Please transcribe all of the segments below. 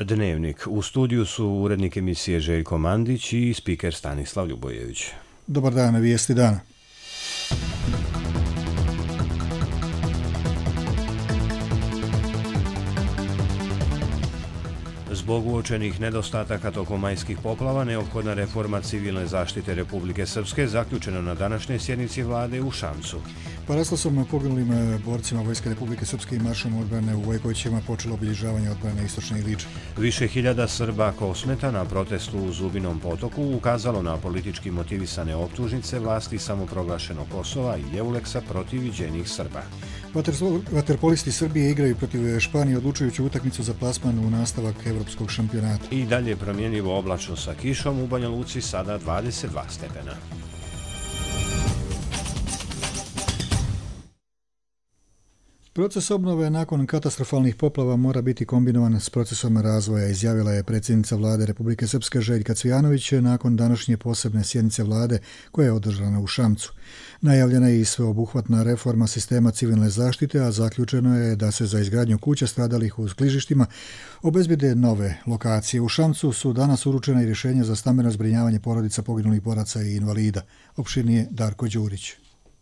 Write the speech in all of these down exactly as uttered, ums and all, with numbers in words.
Dnevnik. U studiju su urednik emisije Željko Mandić i spiker Stanislav Ljubojević. Dobar dan, vijesti dana. Zbog uočenih nedostataka tokom majskih poplava, neophodna reforma civilne zaštite Republike Srpske zaključeno na današnjoj sjednici vlade u Šamcu. Paraslosom poginulim borcima Vojske Republike Srpske i maršom odbrane u Vojkovićima počelo obilježavanje odbrane Istočne Iliče. Više hiljada Srba Kosmeta na protestu u Zubinom potoku ukazalo na politički motivisane optužnice vlasti samoproglašenog Kosova i Euleksa protiv viđenih Srba. Vaterpolisti Srbije igraju protiv Španije odlučujuću utakmicu za plasman u nastavak evropskog šampionata. I dalje promjenjivo oblačno sa kišom, u Banja Luci sada dvadeset dva stepena. Proces obnove nakon katastrofalnih poplava mora biti kombinovan s procesom razvoja, izjavila je predsjednica vlade Republike Srpske Željka Cvijanović nakon današnje posebne sjednice vlade koja je održana u Šamcu. Najavljena je i sveobuhvatna reforma sistema civilne zaštite, a zaključeno je da se za izgradnju kuća stradalih u klizištima obezbijede nove lokacije. U Šamcu su danas uručena i rješenja za stambeno zbrinjavanje porodica poginulih boraca i invalida. Opširnije Darko Đurić.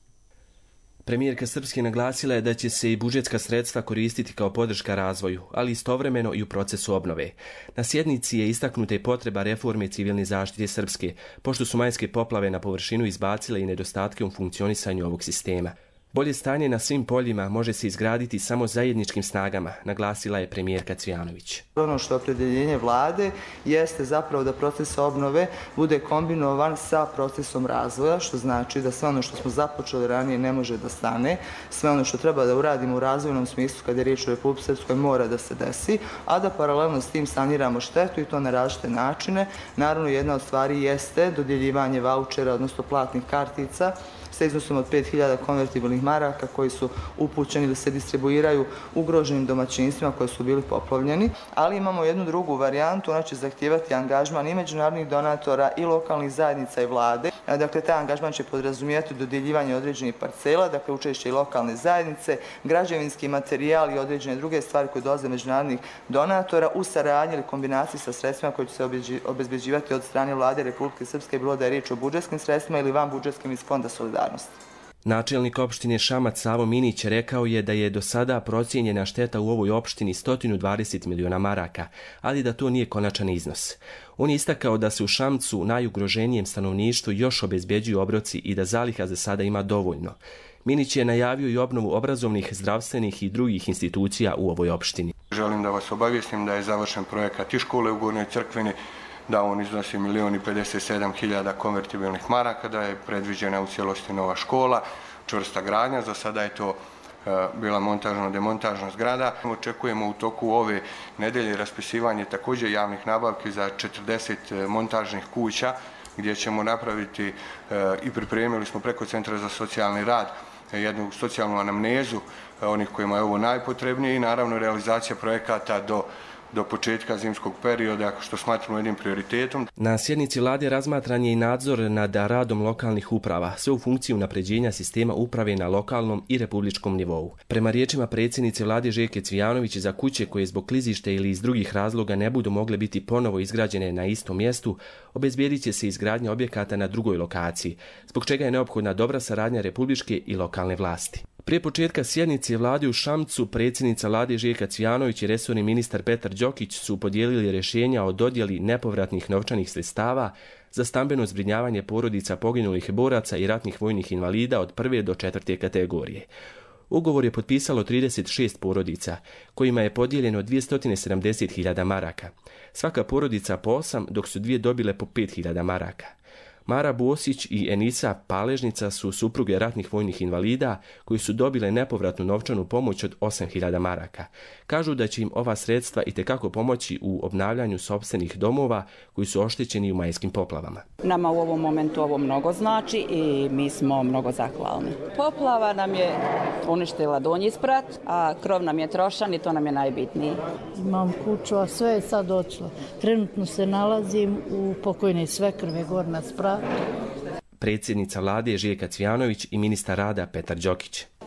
Premijerka Srpske naglasila je da će se i budžetska sredstva koristiti kao podrška razvoju, ali istovremeno i u procesu obnove. Na sjednici je istaknuta i potreba reforme civilne zaštite Srpske, pošto su majske poplave na površinu izbacile i nedostatke u funkcionisanju ovog sistema. Bolje stanje na svim poljima može se izgraditi samo zajedničkim snagama, naglasila je premijerka Cvijanović. Ono što opredjeljenje vlade jeste zapravo da proces obnove bude kombinovan sa procesom razvoja, što znači da sve ono što smo započeli ranije ne može da stane, sve ono što treba da uradimo u razvojnom smislu kada je riječ o Republici Srpskoj mora da se desi, a da paralelno s tim saniramo štetu i to na različite načine. Naravno, jedna od stvari jeste dodjeljivanje vaučera, odnosno platnih kartica, sa iznosom od pet hiljada konvertibilnih maraka koji su upućeni da se distribuiraju ugroženim domaćinstvima koji su bili poplavljeni, ali imamo jednu drugu varijantu, ona će zahtijevati angažman i međunarodnih donatora i lokalnih zajednica i vlade. Dakle, taj angažman će podrazumijevati dodjeljivanje određenih parcela, dakle učešće i lokalne zajednice, građevinski materijal i određene druge stvari koje dolaze međunarodnih donatora u saradnji ili kombinaciji sa sredstvima koje će se obezbeđivati od strane vlade Republike Srpske, bilo da je riječ o budžetskim sredstvima ili van budžetskim iz Fonda solidarnosti. Načelnik opštine Šamac Savo Minić rekao je da je do sada procijenjena šteta u ovoj opštini sto dvadeset miliona maraka, ali da to nije konačan iznos. On je istakao da se u Šamcu najugroženijem stanovništvu još obezbeđuju obroci i da zaliha za sada ima dovoljno. Minić je najavio i obnovu obrazovnih, zdravstvenih i drugih institucija u ovoj opštini. Želim da vas obavijestim da je završen projekat i škole u Gornjoj Crkveni, da on iznosi milijon i pedeset sedam hiljada konvertibilnih maraka, da je predviđena u cijelosti nova škola, čvrsta gradnja, za sada je to bila montažno-demontažna zgrada. Očekujemo u toku ove nedelje raspisivanje također javnih nabavki za četrdeset montažnih kuća, gdje ćemo napraviti i pripremili smo preko Centra za socijalni rad jednu socijalnu anamnezu onih kojima je ovo najpotrebnije i naravno realizacija projekata do do početka zimskog perioda, što smatramo jednim prioritetom. Na sjednici vlade razmatran je i nadzor nad radom lokalnih uprava, sve u funkciji unapređenja sistema uprave na lokalnom i republičkom nivou. Prema riječima predsjednice vlade Željke Cvijanović, za kuće koje zbog klizišta ili iz drugih razloga ne budu mogle biti ponovo izgrađene na istom mjestu, obezbijedit će se izgradnja objekata na drugoj lokaciji, zbog čega je neophodna dobra saradnja republičke i lokalne vlasti. Prije početka sjednice vlade u Šamcu, predsjednica vlade Željka Cvijanović i resorni ministar Petar Đokić su podijelili rješenja o dodjeli nepovratnih novčanih sredstava za stambeno zbrinjavanje porodica poginulih boraca i ratnih vojnih invalida od prve do četvrte kategorije. Ugovor je potpisalo trideset šest porodica, kojima je podijeljeno dvjesto sedamdeset hiljada maraka. Svaka porodica po osam, dok su dvije dobile po pet hiljada maraka. Mara Bosić i Enisa Paležnica su supruge ratnih vojnih invalida koji su dobile nepovratnu novčanu pomoć od osam hiljada maraka. Kažu da će im ova sredstva itekako pomoći u obnavljanju sopstvenih domova koji su oštećeni u majskim poplavama. Nama u ovom momentu ovo mnogo znači i mi smo mnogo zahvalni. Poplava nam je uništila donji sprat, a krov nam je trošan i to nam je najbitnije. Imam kuću, a sve je sad otišlo. Trenutno se nalazim u pokojne svekrve Gornja Sprat. Predsjednica vlade Željka Cvijanović i ministar rada Petar Đokić.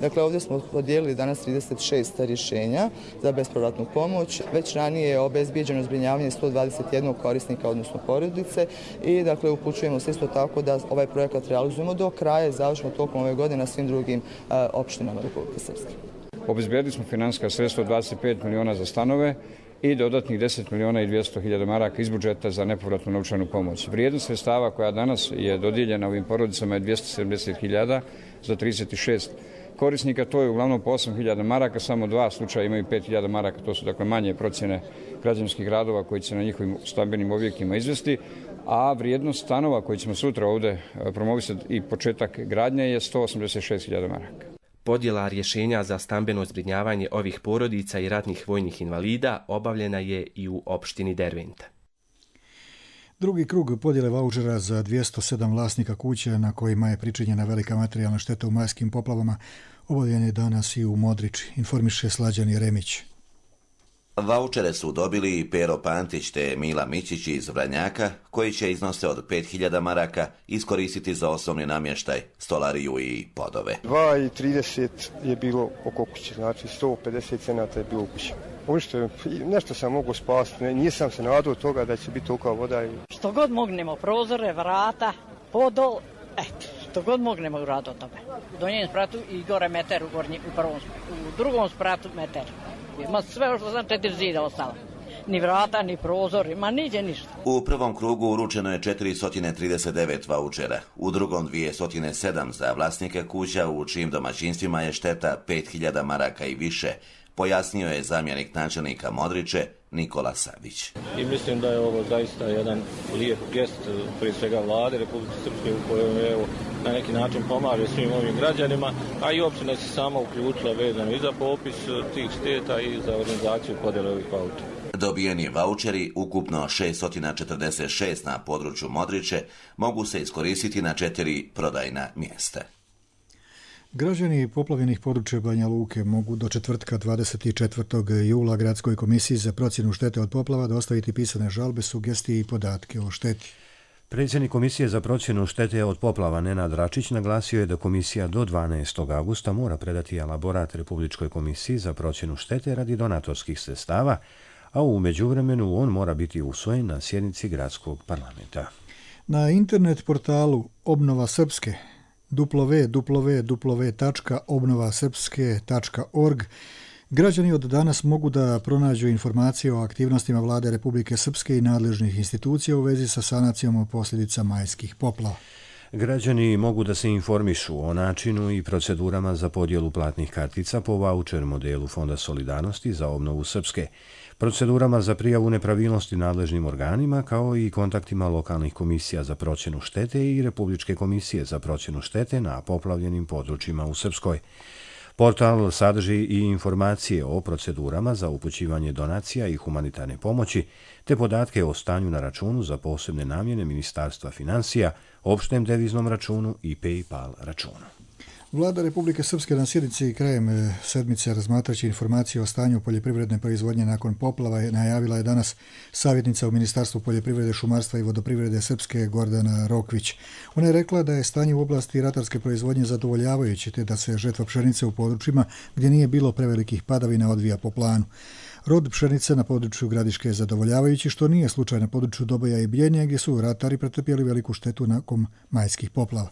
Dakle, ovdje smo podijelili danas trideset šest rješenja za bespovratnu pomoć. Već ranije je obezbijeđeno zbrinjavanje sto dvadeset jednog korisnika, odnosno porodice, i dakle upućujemo se isto tako da ovaj projekat realizujemo do kraja i završimo tokom ove godine na svim drugim uh, opštinama Republike Srpske. Obezbijedili smo financijska sredstva dvadeset pet miliona za stanove i dodatnih deset miliona i dvjesto hiljada maraka iz budžeta za nepovratnu novčanu pomoć. Vrijednost sredstava koja danas je dodijeljena ovim porodicama je dvjesto sedamdeset hiljada za trideset šest korisnika, to je uglavnom po osam hiljada maraka, samo dva slučaja imaju pet hiljada maraka, to su dakle manje procjene građanskih radova koji će se na njihovim stambenim objektima izvesti, a vrijednost stanova koji ćemo sutra ovdje promovisati i početak gradnje je sto osamdeset šest hiljada maraka. Podjela rješenja za stambeno zbrinjavanje ovih porodica i ratnih vojnih invalida obavljena je i u opštini Derventa. Drugi krug podjele vaučera za dvjesto sedam vlasnika kuće na kojima je pričinjena velika materijalna šteta u majskim poplavama obavljen je danas i u Modriči, informiše Slađan Jeremić. Vaučere su dobili i Pero Pantić te Mila Mićić iz Vranjaka, koji će iznose od pet hiljada maraka iskoristiti za osnovni namještaj, stolariju i podove. dva i trideset je bilo oko kuće, znači sto pedeset cenata je bilo u kući. Uništio, nešto sam mogu spasiti, nisam se nadao toga da će biti tolika voda. Što god mognemo, prozore, vrata, podol, eto, što god mognemo uraditi od tome. U donjem spratu i gore meter, u, gornji, u, prvom, u drugom spratu meter. Ma sve što sam četiri zida ostalo. Ni vrata, ni prozori, ma niđe ništa. U prvom krugu uručeno je četiristo trideset devet vaučera, u drugom dvjesto sedam za vlasnike kuća u čijim domaćinstvima je šteta pet hiljada maraka i više, pojasnio je zamjenik načelnika Modriče Nikola Savić. I mislim da je ovo zaista jedan lijep gest prije svega vlade Republike Srpske u kojoj evo na neki način pomaže svim ovim građanima, a i općina se sama uključila vezano i za popis tih šteta i za organizaciju podjele ovih vaučera. Dobijeni vaučeri, ukupno šeststo četrdeset šest na području Modriče, mogu se iskoristiti na četiri prodajna mjesta. Građani poplavljenih područja Banja Luke mogu do četvrtka dvadeset četvrtog jula Gradskoj komisiji za procjenu štete od poplava dostaviti pisane žalbe, sugestije i podatke o šteti. Predsjednik Komisije za procjenu štete od poplava Nenad Račić naglasio je da komisija do dvanaestog avgusta mora predati elaborat Republičkoj komisiji za procjenu štete radi donatorskih sredstava, a u međuvremenu on mora biti usvojen na sjednici Gradskog parlamenta. Na internet portalu Obnova Srpske w w w tačka obnova srpske tačka org građani od danas mogu da pronađu informacije o aktivnostima Vlade Republike Srpske i nadležnih institucija u vezi sa sanacijom o posljedica majskih poplava. Građani mogu da se informišu o načinu i procedurama za podjelu platnih kartica po vaučer modelu Fonda solidarnosti za obnovu Srpske, procedurama za prijavu nepravilnosti nadležnim organima, kao i kontaktima lokalnih komisija za procjenu štete i Republičke komisije za procjenu štete na poplavljenim područjima u Srpskoj. Portal sadrži i informacije o procedurama za upućivanje donacija i humanitarne pomoći, te podatke o stanju na računu za posebne namjene Ministarstva financija, opštem deviznom računu i PayPal računu. Vlada Republike Srpske na sjednici krajem sedmice razmatrajući informacije o stanju poljoprivredne proizvodnje nakon poplava najavila je danas savjetnica u Ministarstvu poljoprivrede, šumarstva i vodoprivrede Srpske Gordana Rokvić. Ona je rekla da je stanje u oblasti ratarske proizvodnje zadovoljavajuće te da se žetva pšenice u područjima gdje nije bilo prevelikih padavina odvija po planu. Rod pšenice na području Gradiške je zadovoljavajući, što nije slučaj na području Doboja i Bljenja gdje su ratari pretrpjeli veliku štetu nakon majskih poplava.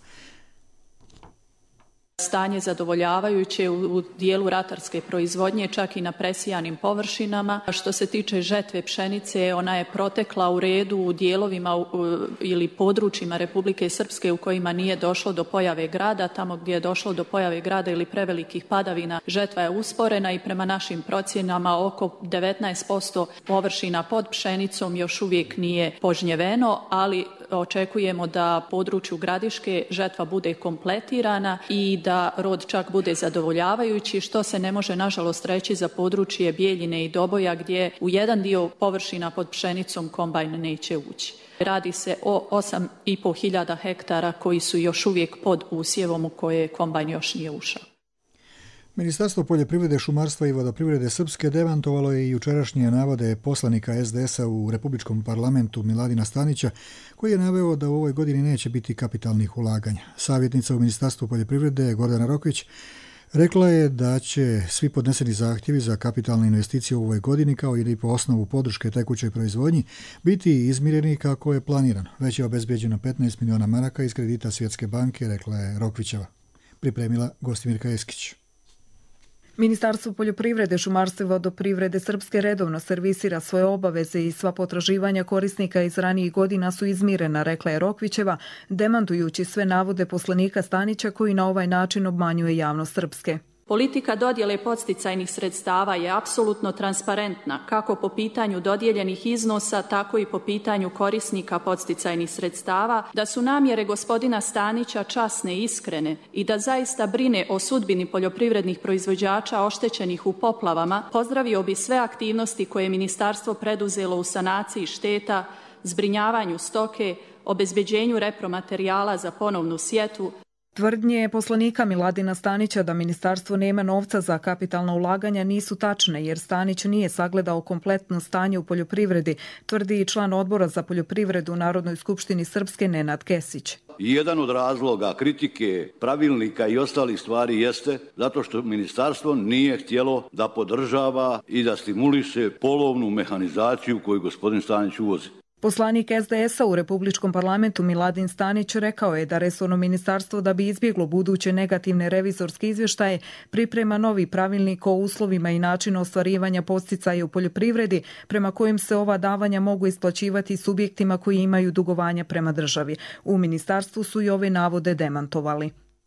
Stanje zadovoljavajuće u dijelu ratarske proizvodnje, čak i na presijanim površinama. Što se tiče žetve pšenice, ona je protekla u redu u dijelovima ili područjima Republike Srpske u kojima nije došlo do pojave grada. Tamo gdje je došlo do pojave grada ili prevelikih padavina, žetva je usporena i prema našim procjenama oko devetnaest posto površina pod pšenicom još uvijek nije požnjeveno, ali očekujemo da području Gradiške žetva bude kompletirana i da rod čak bude zadovoljavajući, što se ne može nažalost reći za područje Bijeljine i Doboja gdje u jedan dio površina pod pšenicom kombajn neće ući. Radi se o osam i pol hiljada hektara koji su još uvijek pod usjevom u koje kombajn još nije ušao. Ministarstvo poljoprivrede, šumarstva i vodoprivrede Srpske demantovalo je i jučerašnje navode poslanika es de esa u Republičkom parlamentu Miladina Stanića, koji je naveo da u ovoj godini neće biti kapitalnih ulaganja. Savjetnica u Ministarstvu poljoprivrede Gordana Rokvić Rekla je da će svi podneseni zahtjevi za kapitalne investicije u ovoj godini, kao i po osnovu podrške tekućoj proizvodnji, biti izmireni kako je planirano. Već je obezbeđeno petnaest miliona maraka iz kredita Svjetske banke, rekla je Rokvićeva. Pripremila Gostimirka Eskić. Ministarstvo poljoprivrede, šumarstva i vodoprivrede Srpske redovno servisira svoje obaveze i sva potraživanja korisnika iz ranijih godina su izmirena, rekla je Rokvićeva, demantujući sve navode poslanika Stanića koji na ovaj način obmanjuje javnost Srpske. Politika dodjele podsticajnih sredstava je apsolutno transparentna, kako po pitanju dodijeljenih iznosa, tako i po pitanju korisnika podsticajnih sredstava, da su namjere gospodina Stanića časne i iskrene i da zaista brine o sudbini poljoprivrednih proizvođača oštećenih u poplavama, pozdravio bi sve aktivnosti koje je ministarstvo preduzelo u sanaciji šteta, zbrinjavanju stoke, obezbeđenju repromaterijala za ponovnu sjetvu. Tvrdnje poslanika Miladina Stanića da ministarstvo nema novca za kapitalna ulaganja nisu tačne, jer Stanić nije sagledao kompletno stanje u poljoprivredi, tvrdi i član odbora za poljoprivredu u Narodnoj skupštini Srpske Nenad Kesić. Jedan od razloga kritike pravilnika i ostalih stvari jeste zato što ministarstvo nije htjelo da podržava i da stimuliše polovnu mehanizaciju koju gospodin Stanić uvozi. Poslanik es de es a u Republičkom parlamentu Miladin Stanić rekao je da resorno ministarstvo, da bi izbjeglo buduće negativne revizorske izvještaje, priprema novi pravilnik o uslovima i načinu ostvarivanja podsticaja u poljoprivredi, prema kojim se ova davanja mogu isplaćivati subjektima koji imaju dugovanja prema državi. U ministarstvu su i ove navode demantovali.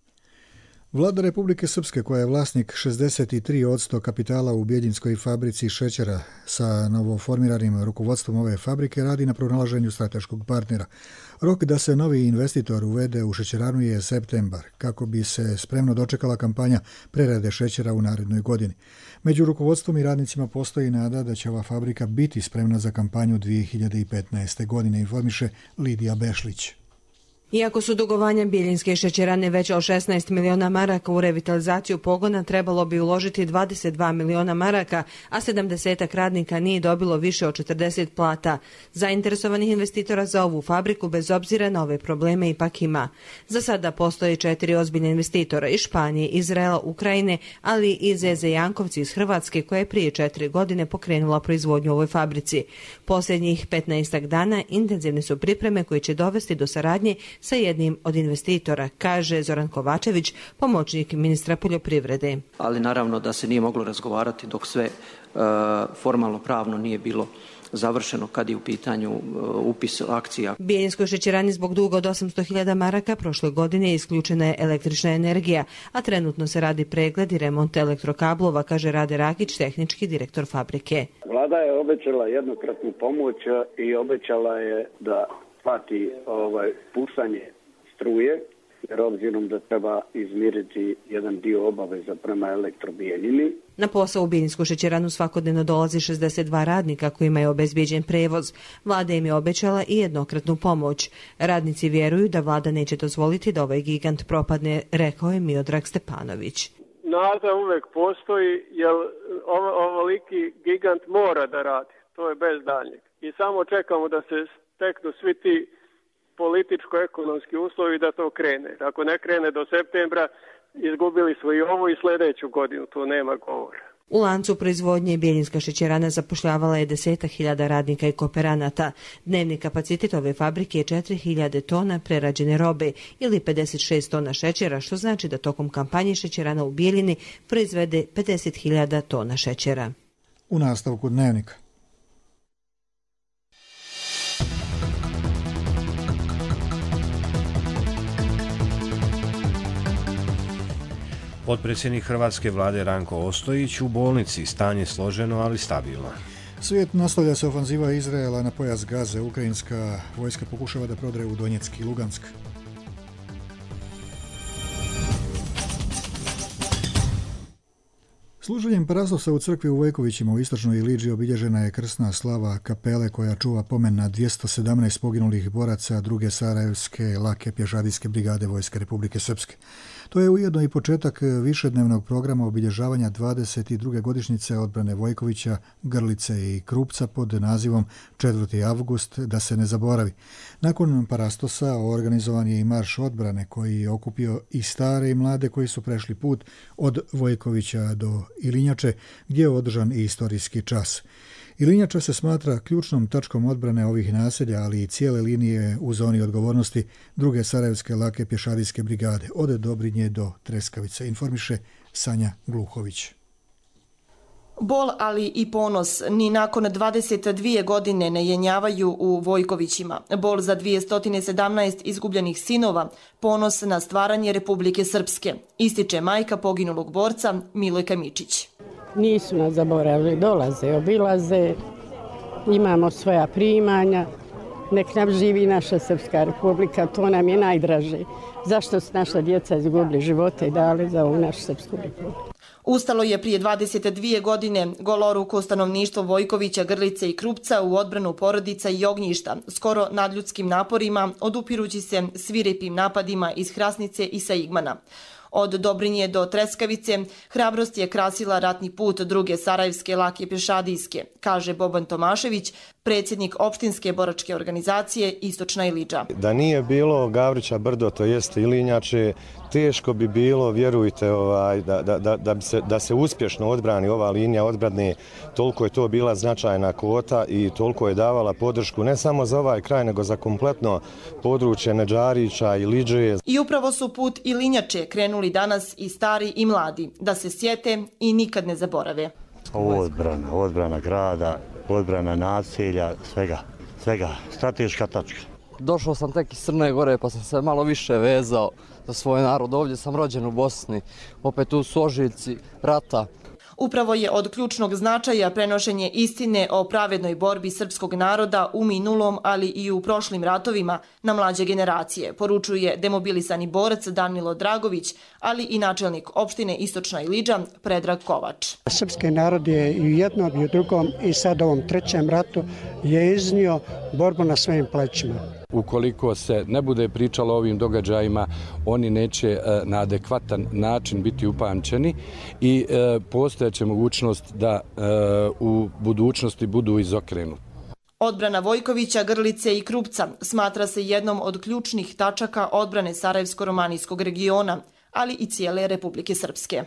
Vlada Republike Srpske, koja je vlasnik šezdeset tri posto kapitala u Bjeljinskoj fabrici šećera sa novoformiranim rukovodstvom ove fabrike, radi na pronalaženju strateškog partnera. Rok da se novi investitor uvede u šećeranu je septembar, kako bi se spremno dočekala kampanja prerade šećera u narednoj godini. Među rukovodstvom i radnicima postoji nada da će ova fabrika biti spremna za kampanju dvije hiljade petnaeste. godine, informiše Lidija Bešlić. Iako su dugovanja Bjeljinske šećerane veća od šesnaest miliona maraka, u revitalizaciju pogona trebalo bi uložiti dvadeset dva miliona maraka, a sedamdeset radnika nije dobilo više od četrdeset plata. Zainteresovanih investitora za ovu fabriku, bez obzira na ove probleme, ipak ima. Za sada postoje četiri ozbiljne investitora iz Španije, Izraela, Ukrajine, ali i Zeze Jankovci iz Hrvatske, koja je prije četiri godine pokrenula proizvodnju u ovoj fabrici. Posljednjih petnaestak dana intenzivne su pripreme koje će dovesti do saradnje sa jednim od investitora, kaže Zoran Kovačević, pomoćnik ministra poljoprivrede. Ali naravno da se nije moglo razgovarati dok sve uh, formalno pravno nije bilo završeno kad je u pitanju uh, upis akcija. Bjeljinskoj šećerani zbog duga od osamsto hiljada maraka prošle godine isključena je električna energija, a trenutno se radi pregled i remont elektrokablova, kaže Rade Rakić, tehnički direktor fabrike. Vlada je obećala jednokratnu pomoć i obećala je da plati ovaj, puštanje struje, jer obzirom da treba izmiriti jedan dio obaveza prema Elektrobijeljini. Na posao u Bjeljinsku šećeranu svakodnevno dolazi šezdeset dva radnika kojima je obezbijeđen prevoz. Vlada im je obećala i jednokratnu pomoć. Radnici vjeruju da vlada neće dozvoliti da ovaj gigant propadne, rekao je Miodrag Stepanović. Nada uvek postoji, jer ovoliki gigant mora da radi. To je bez daljnjeg. I samo čekamo da se steknu svi ti političko-ekonomski uslovi da to krene. Ako ne krene do septembra, izgubili smo i ovu i sljedeću godinu, to nema govora. U lancu proizvodnje Bjeljinska šećerana zapošljavala je desetak hiljada radnika i kooperanata. Dnevni kapacitet ove fabrike je četiri hiljade tona prerađene robe ili pedeset šest tona šećera, što znači da tokom kampanje šećerana u Bjeljini proizvede pedeset hiljada tona šećera. U nastavku dnevnika. Potpredsjednik hrvatske vlade Ranko Ostojić u bolnici, stanje složeno, ali stabilno. Svijet nastavlja se ofanziva Izraela na pojas Gaze. Ukrajinska vojska pokušava da prodre u Donjeck i Lugansk. Služenjem Paraslosa u crkvi u Vojkovićima u istočnoj Iliđi obilježena je krsna slava kapele koja čuva pomen na dvjesto sedamnaest poginulih boraca druge Sarajevske lake pješadijske brigade Vojske Republike Srpske. To je ujedno i početak višednevnog programa obilježavanja dvadeset druge godišnjice odbrane Vojkovića, Grlice i Krupca pod nazivom četvrti avgust da se ne zaboravi. Nakon parastosa organizovan je i marš odbrane koji je okupio i stare i mlade koji su prešli put od Vojkovića do Ilinjače, gdje je održan i istorijski čas. Ilinjača se smatra ključnom tačkom odbrane ovih naselja, ali i cijele linije u zoni odgovornosti druge Sarajevske lake pješadijske brigade, od Dobrinje do Treskavice, informiše Sanja Gluhović. Bol, ali i ponos ni nakon dvadeset dvije godine ne jenjavaju u Vojkovićima. Bol za dvjesto sedamnaest izgubljenih sinova, ponos na stvaranje Republike Srpske, ističe majka poginulog borca Milojka Mičić. Nisu nas zaboravili, dolaze, obilaze, imamo svoja primanja, nek nam živi naša Srpska republika, to nam je najdraže. Zašto su naša djeca izgubili živote i dali za ovu našu Srpsku republiku? Ustalo je prije dvadeset dvije godine goloruko stanovništvo Vojkovića, Grlice i Krupca u odbranu porodica i ognjišta, skoro nadljudskim naporima, odupirući se svirepim napadima iz Hrasnice i Saigmana. Od Dobrinje do Treskavice hrabrost je krasila ratni put druge Sarajevske lake pješadijske, kaže Boban Tomašević, predsjednik opštinske boračke organizacije Istočna Ilidža. Da nije bilo Gavrića brdo, to jest Ilinjače, teško bi bilo, vjerujte, ovaj, da, da, da, da, se, da se uspješno odbrani ova linija odbrane. Toliko je to bila značajna kvota i toliko je davala podršku ne samo za ovaj kraj, nego za kompletno područje Nedžarića i Lidže. I upravo su put Ilinjače krenuli danas i stari i mladi, da se sjete i nikad ne zaborave. Odbrana, odbrana grada, odbrana naselja, svega, svega, strateška tačka. Došao sam tek iz Crne Gore pa sam se malo više vezao za svoj narod. Ovdje sam rođen u Bosni, opet tu su ožiljci rata. Upravo je od ključnog značaja prenošenje istine o pravednoj borbi srpskog naroda u minulom, ali i u prošlim ratovima na mlađe generacije, poručuje demobilisani borac Danilo Dragović, ali i načelnik opštine Istočna Ilidža Predrag Kovač. Srpski narod je i u jednom i u drugom i sad ovom trećem ratu je iznio borbu na svojim plećima. Ukoliko se ne bude pričalo o ovim događajima, oni neće na adekvatan način biti upamćeni i postojeće mogućnost da u budućnosti budu izokrenuti. Odbrana Vojkovića, Grlice i Krupca smatra se jednom od ključnih tačaka odbrane Sarajevsko-romanijskog regiona, ali i cijele Republike Srpske.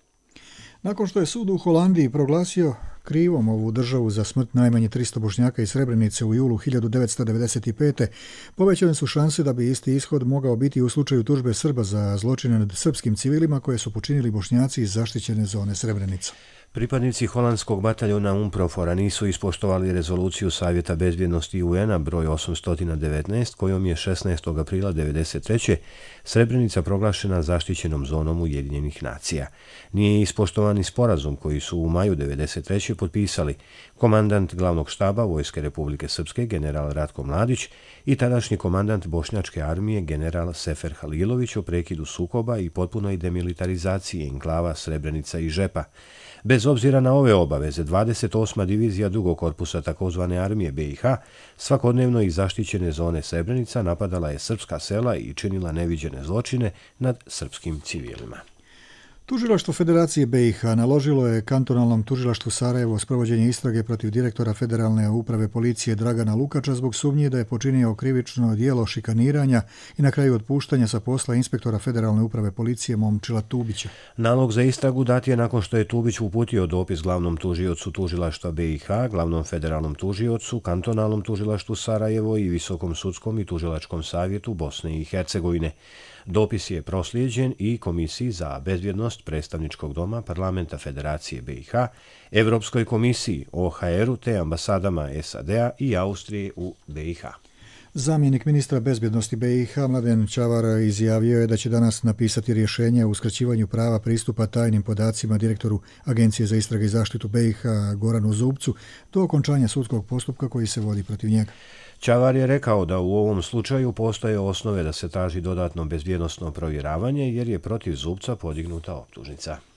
Nakon što je sud u Holandiji proglasio krivom ovu državu za smrt najmanje tristo Bošnjaka iz Srebrenice u julu hiljadu devetsto devedeset pete. povećane su šanse da bi isti ishod mogao biti u slučaju tužbe Srba za zločine nad srpskim civilima koje su počinili Bošnjaci iz zaštićene zone Srebrenica. Pripadnici holandskog bataljona UNPROFOR-a nisu ispoštovali rezoluciju Savjeta bezbjednosti U N-a broj osamsto devetnaest kojom je šesnaestog aprila devedeset treće Srebrenica proglašena zaštićenom zonom Ujedinjenih nacija. Nije ispoštovan i sporazum koji su u maju devedeset treće potpisali komandant glavnog štaba Vojske Republike Srpske general Ratko Mladić i tadašnji komandant Bošnjačke armije general Sefer Halilović o prekidu sukoba i potpunoj demilitarizaciji enklava Srebrenica i Žepa. Bez obzira na ove obaveze, dvadeset osma divizija drugog korpusa takozvane armije B i H svakodnevno iz zaštićene zone Srebrenica napadala je srpska sela i činila neviđene zločine nad srpskim civilima. Tužilaštvo Federacije B i H naložilo je kantonalnom tužilaštvu Sarajevo sprovođenje istrage protiv direktora Federalne uprave policije Dragana Lukača zbog sumnje da je počinio krivično djelo šikaniranja i na kraju otpuštanja sa posla inspektora Federalne uprave policije Momčila Tubića. Nalog za istragu dat je nakon što je Tubić uputio dopis glavnom tužiocu tužilaštva B i H, glavnom federalnom tužiocu, kantonalnom tužilaštvu Sarajevo i Visokom sudskom i tužilačkom savjetu Bosne i Hercegovine. Dopis je proslijeđen i Komisiji za bezbjednost predstavničkog doma Parlamenta Federacije B i H, Evropskoj komisiji, O H R-u te ambasadama S A D-a i Austrije u B i H. Zamjenik ministra bezbjednosti B i H Mladen Čavar izjavio je da će danas napisati rješenje o uskraćivanju prava pristupa tajnim podacima direktoru Agencije za istrage i zaštitu B i H Goranu Zubcu do okončanja sudskog postupka koji se vodi protiv njega. Čavar je rekao da u ovom slučaju postoje osnove da se traži dodatno bezbjednosno provjeravanje jer je protiv Zubca podignuta optužnica.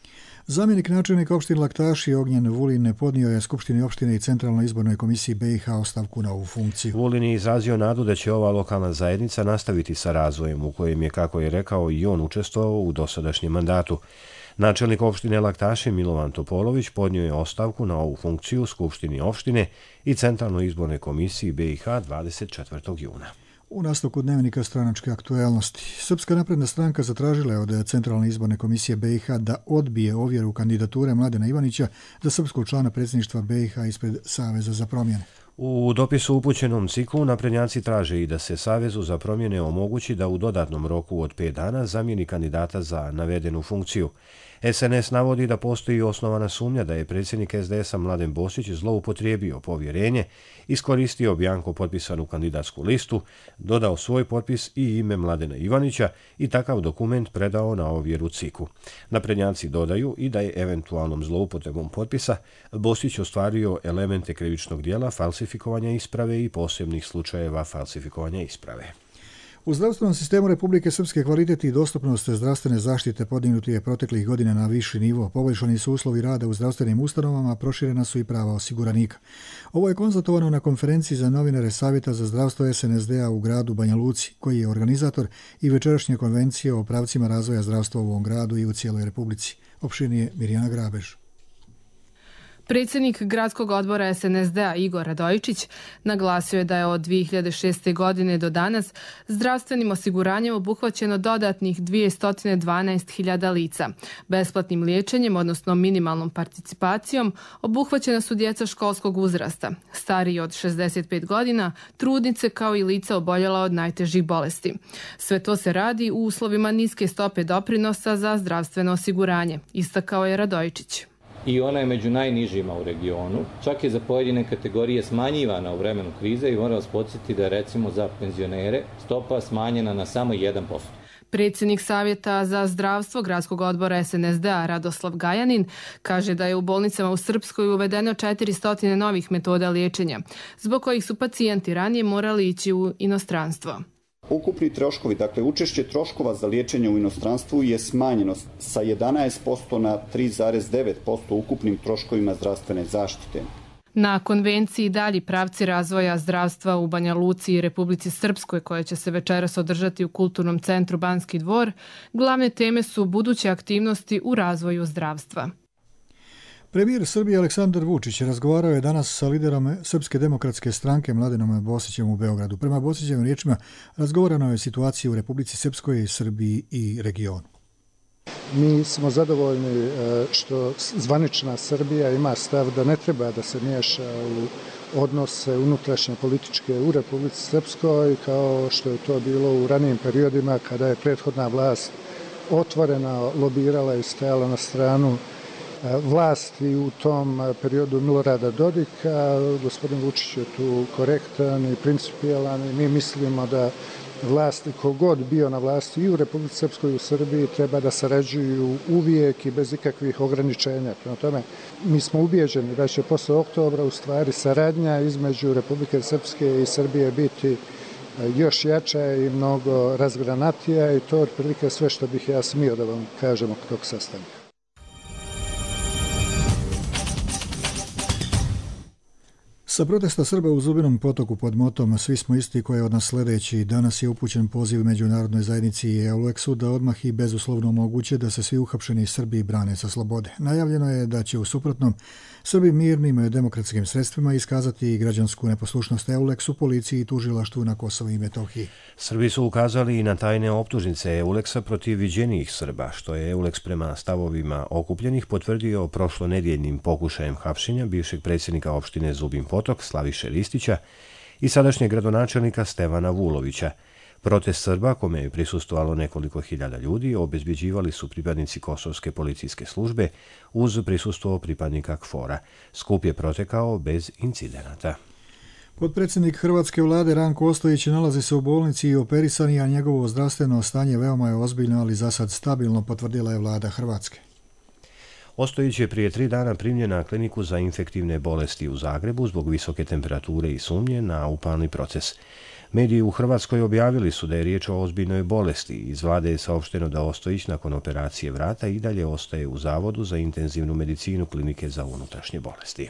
Zamjenik načelnika opštine Laktaši Ognjen Vulin podnio je Skupštini opštine i Centralnoj izbornoj komisiji B i H ostavku na ovu funkciju. Vulin je izrazio nadu da će ova lokalna zajednica nastaviti sa razvojem u kojem je, kako je rekao, i on učestvovao u dosadašnjem mandatu. Načelnik opštine Laktaši Milovan Topolović podnio je ostavku na ovu funkciju Skupštini opštine i Centralnoj izbornoj komisiji B i H dvadeset četvrtog juna. U nastavku dnevnika stranačke aktuelnosti, Srpska napredna stranka zatražila je od Centralne izborne komisije B i H da odbije ovjeru kandidature Mladena Ivanića za srpskog člana predsjedništva B i H ispred Saveza za promjene. U dopisu upućenom ciklu naprednjaci traže i da se Savezu za promjene omogući da u dodatnom roku od pet dana zamijeni kandidata za navedenu funkciju. S N S navodi da postoji osnovana sumnja da je predsjednik S D S-a Mladen Bosić zloupotrijebio povjerenje, iskoristio bjanko potpisanu kandidatsku listu, dodao svoj potpis i ime Mladena Ivanića i takav dokument predao na ovjeru ciku. Naprednjaci dodaju i da je eventualnom zloupotrebom potpisa Bosić ostvario elemente krivičnog dijela falsifikovanja isprave i posebnih slučajeva falsifikovanja isprave. U zdravstvenom sistemu Republike Srpske kvalitet i dostupnost zdravstvene zaštite podignuti je proteklih godina na viši nivo. Poboljšani su uslovi rada u zdravstvenim ustanovama, proširena su i prava osiguranika. Ovo je konstatovano na konferenciji za novinare Savjeta za zdravstvo S N S D-a u gradu Banja Luci, koji je organizator i večerašnje konvencije o pravcima razvoja zdravstva u ovom gradu i u cijeloj Republici. Opširnije Mirjana Grabež. Predsjednik gradskog odbora S N S D-a Igor Radojičić naglasio je da je od dvije hiljade šeste. godine do danas zdravstvenim osiguranjem obuhvaćeno dodatnih dvjesto dvanaest hiljada lica. Besplatnim liječenjem, odnosno minimalnom participacijom, obuhvaćena su djeca školskog uzrasta, stariji od šezdeset pet godina, trudnice kao i lica oboljela od najtežih bolesti. Sve to se radi u uslovima niske stope doprinosa za zdravstveno osiguranje, istakao je Radojičić. I ona je među najnižima u regionu. Čak je za pojedine kategorije smanjivana u vremenu krize i moram vas podsjetiti da je recimo za penzionere stopa smanjena na samo jedan posto. Predsjednik Savjeta za zdravstvo gradskog odbora S N S D-a Radoslav Gajanin kaže da je u bolnicama u Srpskoj uvedeno četiristo novih metoda liječenja, zbog kojih su pacijenti ranije morali ići u inostranstvo. Ukupni troškovi, dakle učešće troškova za liječenje u inostranstvu je smanjeno sa jedanaest posto na tri zarez devet posto ukupnim troškovima zdravstvene zaštite. Na konvenciji dalji pravci razvoja zdravstva u Banja Luci i Republici Srpskoj, koja će se večeras održati u Kulturnom centru Banski dvor, glavne teme su buduće aktivnosti u razvoju zdravstva. Premijer Srbije Aleksandar Vučić razgovarao je danas sa liderom Srpske demokratske stranke Mladenom Bosićem u Beogradu. Prema Bosićevim riječima razgovarano je o situaciji u Republici Srpskoj, Srbiji i regionu. Mi smo zadovoljni što zvanična Srbija ima stav da ne treba da se miješa u odnose unutrašnje političke u Republici Srpskoj, kao što je to bilo u ranijim periodima kada je prethodna vlast otvoreno lobirala i stajala na stranu vlasti u tom periodu Milorada Dodika. Gospodin Vučić je tu korektan i principijelan i mi mislimo da vlasti, kogod bio na vlasti i u Republici Srpskoj i u Srbiji, treba da sarađuju uvijek i bez ikakvih ograničenja. Prema tome, mi smo ubijeđeni da će posle oktobra u stvari saradnja između Republike Srpske i Srbije biti još jača i mnogo razgranatija i to je otprilike sve što bih ja smio da vam kažem oko tog sastanka. Sa protesta Srba u Zubinom potoku pod motom "Svi smo isti" koji je od nas sljedeći, danas je upućen poziv međunarodnoj zajednici i Euleksu da odmah i bezuslovno omoguće da se svi uhapšeni Srbi brane sa slobode. Najavljeno je da će u suprotnom Srbi mirnim demokratskim sredstvima iskazati građansku neposlušnost Euleksu, policiji i tužilaštvu na Kosovu i Metohiji. Srbi su ukazali i na tajne optužnice Euleksa protiv viđenijih Srba, što je Euleks prema stavovima okupljenih potvrdio prošlonedjeljnim pokušajem hapšenja bivšeg predsjednika opštine Zubin Potok Slaviše Ristića i sadašnjeg gradonačelnika Stevana Vulovića. Protest Srba, kome je prisustvovalo nekoliko hiljada ljudi, obezbjeđivali su pripadnici Kosovske policijske službe uz prisustvo pripadnika KFOR-a. Skup je protekao bez incidenata. Potpredsjednik hrvatske vlade Ranko Ostojić nalazi se u bolnici i operisan, a njegovo zdravstveno stanje veoma je ozbiljno, ali za sad stabilno, potvrdila je vlada Hrvatske. Ostojić je prije tri dana primljen na kliniku za infektivne bolesti u Zagrebu zbog visoke temperature i sumnje na upalni proces. Mediji u Hrvatskoj objavili su da je riječ o ozbiljnoj bolesti. Iz vlade je saopšteno da Ostojić nakon operacije vrata i dalje ostaje u Zavodu za intenzivnu medicinu Klinike za unutrašnje bolesti.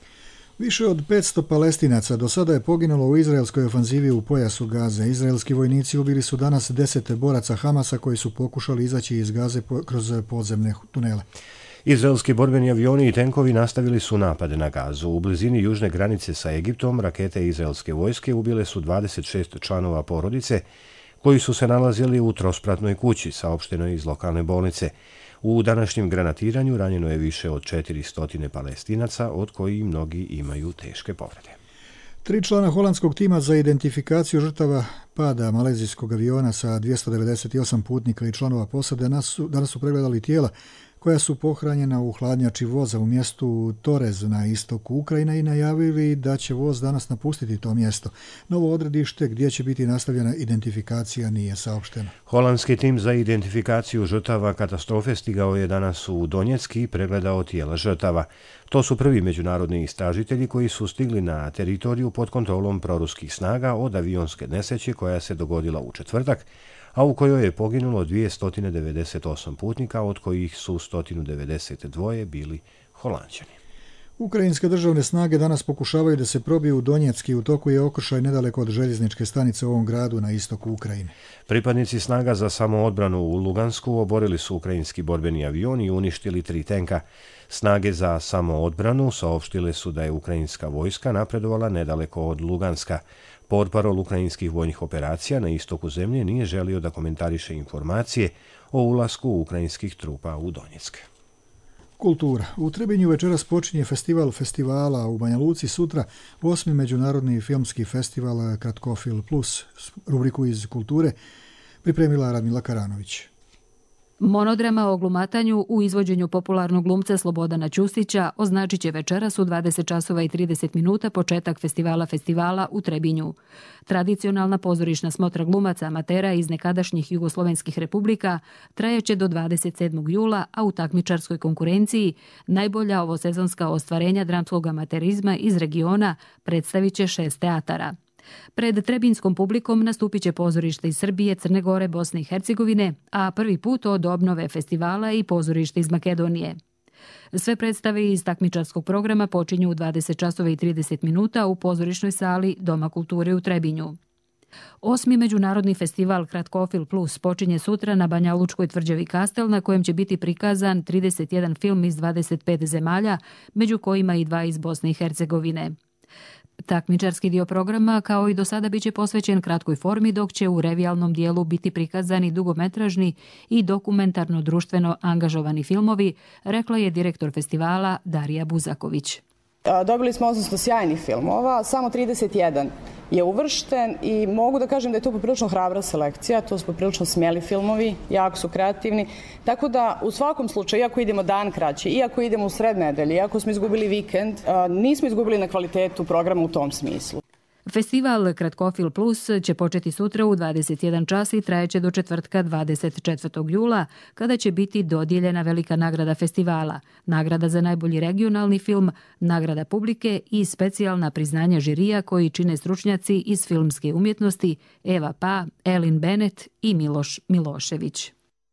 Više od petsto Palestinaca do sada je poginulo u izraelskoj ofanzivi u pojasu Gaze. Izraelski vojnici ubili su danas deset boraca Hamasa koji su pokušali izaći iz Gaze kroz podzemne tunele. Izraelski borbeni avioni i tenkovi nastavili su napade na Gazu. U blizini južne granice sa Egiptom rakete izraelske vojske ubile su dvadeset šest članova porodice koji su se nalazili u trospratnoj kući, saopšteno je iz lokalne bolnice. U današnjem granatiranju ranjeno je više od četiristo Palestinaca, od kojih mnogi imaju teške povrede. Tri člana holandskog tima za identifikaciju žrtava pada malezijskog aviona sa dvjesto devedeset osam putnika i članova posade danas su, danas su pregledali tijela koja su pohranjena u hladnjači voza u mjestu Torez na istoku Ukrajine i najavili da će voz danas napustiti to mjesto. Novo odredište gdje će biti nastavljena identifikacija nije saopšteno. Holandski tim za identifikaciju žrtava katastrofe stigao je danas u Donjeck i pregledao tijela žrtava. To su prvi međunarodni istražitelji koji su stigli na teritoriju pod kontrolom proruskih snaga od avionske nesreće koja se dogodila u četvrtak, a u kojoj je poginulo dvjesto devedeset osam putnika, od kojih su sto devedeset dva bili Holanđani. Ukrajinske državne snage danas pokušavaju da se probiju u Donjeck i u toku je okršaj nedaleko od željezničke stanice u ovom gradu na istoku Ukrajine. Pripadnici snaga za samoodbranu u Lugansku oborili su ukrajinski borbeni avion i uništili tri tenka. Snage za samoodbranu saopštile su da je ukrajinska vojska napredovala nedaleko od Luganska. Portparol ukrajinskih vojnih operacija na istoku zemlje nije želio da komentariše informacije o ulasku ukrajinskih trupa u Donjeck. Kultura. U Trebinju večeras počinje festival festivala u Banja Luci, sutra osmi međunarodni filmski festival Kratkofil Plus, rubriku iz kulture, pripremila Radmila Karanović. Monodrama o glumatanju u izvođenju popularnog glumca Slobodana Ćustića označit će večeras u dvadeset časova i trideset minuta početak festivala festivala u Trebinju. Tradicionalna pozorišna smotra glumaca amatera iz nekadašnjih jugoslovenskih republika trajeće do dvadeset sedmog jula, a u takmičarskoj konkurenciji najbolja ovosezonska ostvarenja dramskog amaterizma iz regiona predstavit će šest teatara. Pred trebinskom publikom nastupit će pozorište iz Srbije, Crne Gore, Bosne i Hercegovine, a prvi put od obnove festivala i pozorište iz Makedonije. Sve predstave iz takmičarskog programa počinju u dvadeset časova i trideset minuta u pozorišnoj sali Doma kulture u Trebinju. Osmi međunarodni festival Kratkofil Plus počinje sutra na Banjalučkoj tvrđavi Kastel, na kojem će biti prikazan trideset jedan film iz dvadeset pet zemalja, među kojima i dva iz Bosne i Hercegovine. Takmičarski dio programa, kao i do sada, biće posvećen kratkoj formi, dok će u revijalnom dijelu biti prikazani dugometražni i dokumentarno-društveno angažovani filmovi, rekla je direktor festivala Darija Buzaković. Dobili smo osamsto sjajnih filmova, samo trideset jedan je uvršten i mogu da kažem da je to poprilično hrabra selekcija, to su poprilično smjeli filmovi, jako su kreativni, tako da u svakom slučaju, iako idemo dan kraće, iako idemo u sred nedelje, iako smo izgubili vikend, nismo izgubili na kvalitetu programa u tom smislu. Festival Kratkofil Plus će početi sutra u dvadeset jedan čas i trajeće do četvrtka dvadeset četvrtog jula, kada će biti dodijeljena velika nagrada festivala, nagrada za najbolji regionalni film, nagrada publike i specijalna priznanja žirija koji čine stručnjaci iz filmske umjetnosti Eva Pa, Elin Bennett i Miloš Milošević.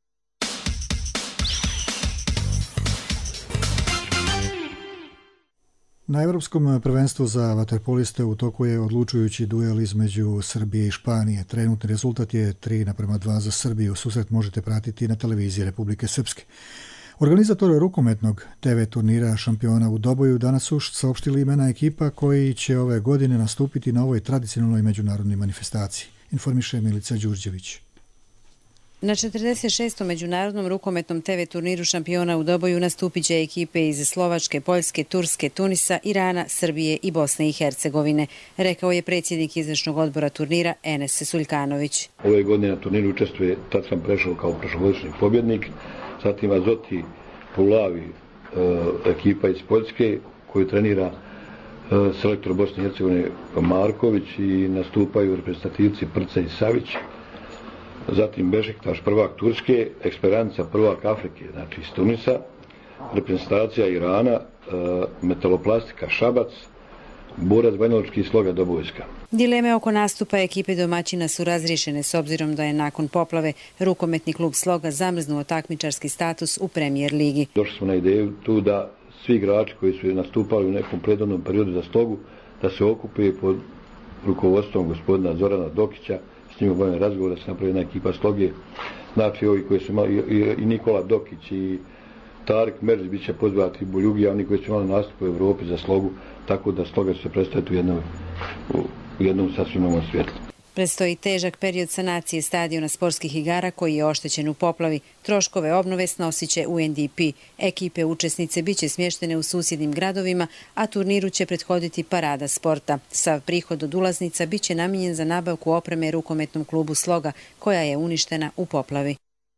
Na Evropskom prvenstvu za vaterpoliste u toku je odlučujući duel između Srbije i Španije. Trenutni rezultat je tri naprema dva za Srbiju. Susret možete pratiti na televiziji Republike Srpske. Organizator rukometnog te ve turnira šampiona u Doboju danas su saopštili imena ekipa koji će ove godine nastupiti na ovoj tradicionalnoj međunarodnoj manifestaciji. Informiše Milica Đurđević. Na četrdeset šestom međunarodnom rukometnom te ve turniru šampiona u Doboju nastupit će ekipe iz Slovačke, Poljske, Turske, Tunisa, Irana, Srbije i Bosne i Hercegovine, rekao je predsjednik izvršnog odbora turnira Enes Suljkanović. Ove godine na turniru učestvuje, tad sam prešao kao prošlogodišnji pobjednik, zatim Azoti Pulavi, ekipa iz Poljske koju trenira selektor Bosne i Hercegovine Marković i nastupaju reprezentativci Prca i Savić. Zatim Bešiktaš, prvak Turske, Eksperanca, prvak Afrike, znači iz Tunisa, reprezentacija Irana, Metaloplastika Šabac, Borac Banjalučki i Sloga Dobojska. Dileme oko nastupa ekipe domaćina su razriješene s obzirom da je nakon poplave rukometni klub Sloga zamrznuo takmičarski status u Premijer ligi. Došli smo na ideju tu da svi igrači koji su nastupali u nekom prethodnom periodu za Slogu da se okupe pod rukovodstvom gospodina Zorana Dokića, s njim obavljeno razgovor da se napravi jedna ekipa Sloge. Znači ovi koji su imali i, i Nikola Dokić i Tarik Merz bit će pozvati Boljugija, oni koji su imali nastup u Evropi za Slogu, tako da Sloga će se predstaviti u jednom, u jednom sasvim novom svijetlu. Predstoji težak period sanacije stadiona sportskih igara koji je oštećen u poplavi. Troškove obnove snosit će U N D P. Ekipe učesnice biće smještene u susjednim gradovima, a turniru će prethoditi parada sporta. Sav prihod od ulaznica biće namijenjen za nabavku opreme rukometnom klubu Sloga, koja je uništena u poplavi.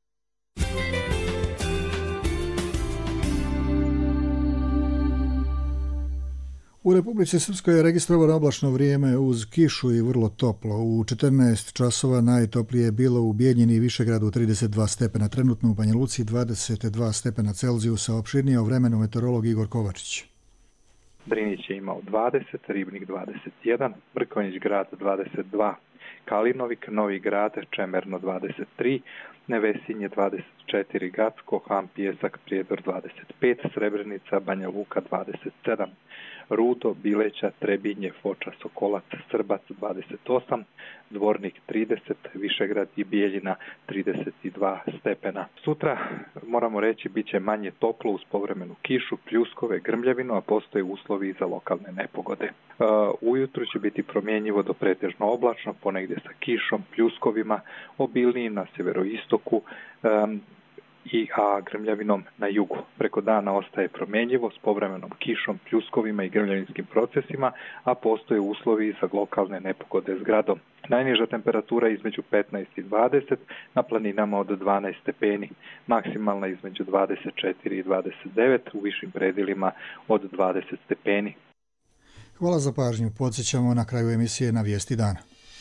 U Republici Srpskoj je registrovano oblačno vrijeme uz kišu i vrlo toplo. U četrnaest časova najtoplije je bilo u Bijeljini i Višegradu trideset dva stepena, trenutno u Banja Luci dvadeset dva stepena Celzijusa, opširnije o vremenu meteorolog Igor Kovačić. Drinić je imao dvadeset, Ribnik dvadeset jedan, Mrkonjić grad dvadeset dva, Kalinovik, Novi grad, Čemerno dvadeset tri, Nevesinje dvadeset četiri, Gacko, Ham, Pjesak, Prijedor dvadeset pet, Srebrenica, Banja Luka dvadeset sedam, Rudo, Bileća, Trebinje, Foča, Sokolac, Srbac dvadeset osam, Dvornik trideset, Višegrad i Bijeljina trideset dva stepena. Sutra, moramo reći, bit će manje toplo uz povremenu kišu, pljuskove, grmljavinu, a postoje uslovi za lokalne nepogode. Uh, ujutru će biti promjenjivo do pretežno oblačno, ponegdje sa kišom, pljuskovima, obilnijim na severoistoku, um, i a grmljavinom na jugu. Preko dana ostaje promjenjivo s povremenom kišom, pljuskovima i grmljavinskim procesima, a postoje uslovi za lokalne nepogode s gradom. Najniža temperatura između petnaest i dvadeset, na planinama od dvanaest stepeni, maksimalna između dvadeset četiri i dvadeset devet, u višim predjelima od dvadeset stepeni. Hvala za pažnju. Podsjećamo na kraju emisije na vijesti dana.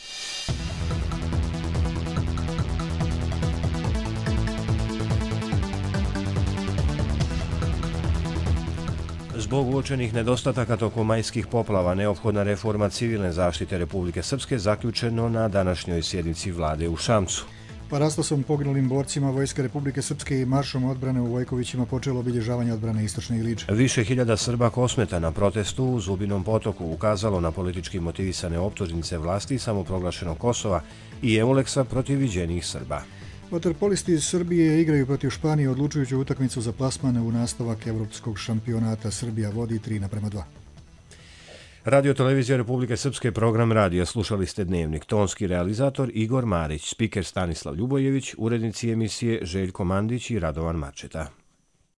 Zbog uočenih nedostataka tokom majskih poplava, neophodna reforma civilne zaštite Republike Srpske zaključeno na današnjoj sjednici vlade u Šamcu. Parastosom poginulim borcima Vojske Republike Srpske i maršom odbrane u Vojkovićima počelo obilježavanje odbrane Istočne Iliče. Više hiljada Srba Kosmeta na protestu u Zubinom potoku ukazalo na politički motivisane optužnice vlasti samoproglašenog Kosova i Euleksa protiv viđenih Srba. Vaterpolisti iz Srbije igraju protiv Španije odlučujuću utakmicu za plasmane u nastavak evropskog šampionata. Srbija vodi tri naprema dva. Radio Televizija Republike Srpske, program radija. Slušali ste Dnevnik. Tonski realizator Igor Marić, spiker Stanislav Ljubojević, urednici emisije Željko Mandić i Radovan Mačeta.